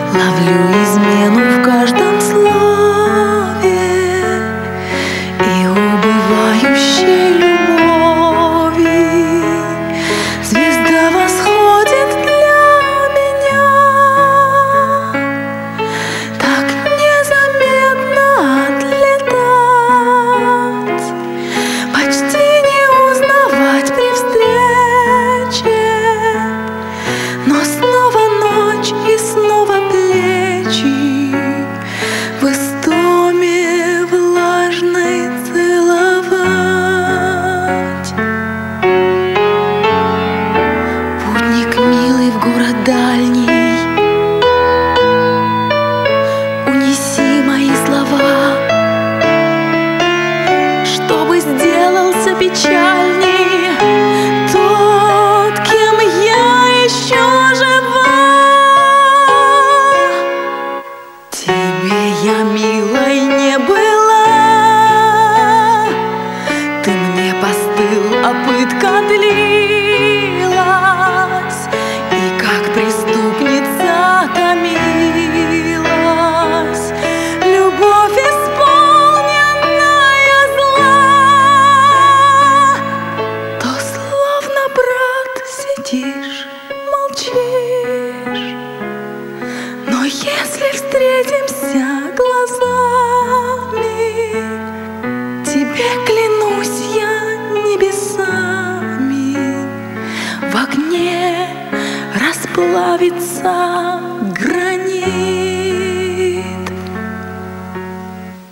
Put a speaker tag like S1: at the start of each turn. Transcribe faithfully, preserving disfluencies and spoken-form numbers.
S1: Ловлю измену в каждом слове и убывающей любови. Звезда восходит для меня, так незаметно отлетать, почти не узнавать при встрече, но снова ночь и снова плечи в истоме влажной целовать. Путник милый в город дальний, унеси мои слова, чтобы сделался печальней тот, кем я еще жива. Тебе я милой не была, ты мне постыл, а пытка длилась, и как преступница томилась. Любовь, исполненная зла, то словно брат сидишь, молчишь, но если встретимся глазами, тебе клянусь я небесами, в огне расплавится гранит.